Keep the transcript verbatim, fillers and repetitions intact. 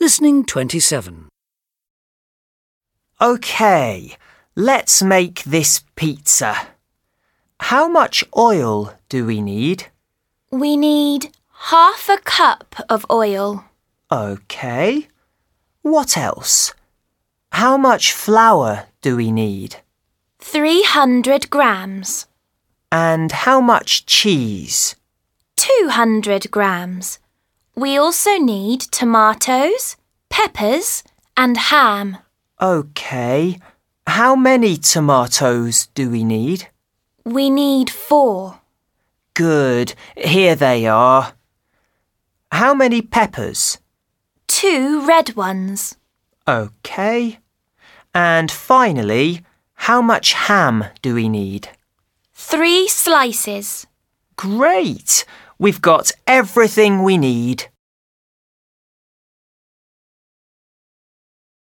Listening twenty-seven. OK, let's make this pizza. How much oil do we need? We need half a cup of oil. OK. What else? How much flour do we need? Three hundred grams. And how much cheese? Two hundred grams. We also need tomatoes, peppers, and ham. OK. How many tomatoes do we need? We need four. Good. Here they are. How many peppers? Two red ones. OK. And finally, how much ham do we need? Three slices. Great! We've got everything we need.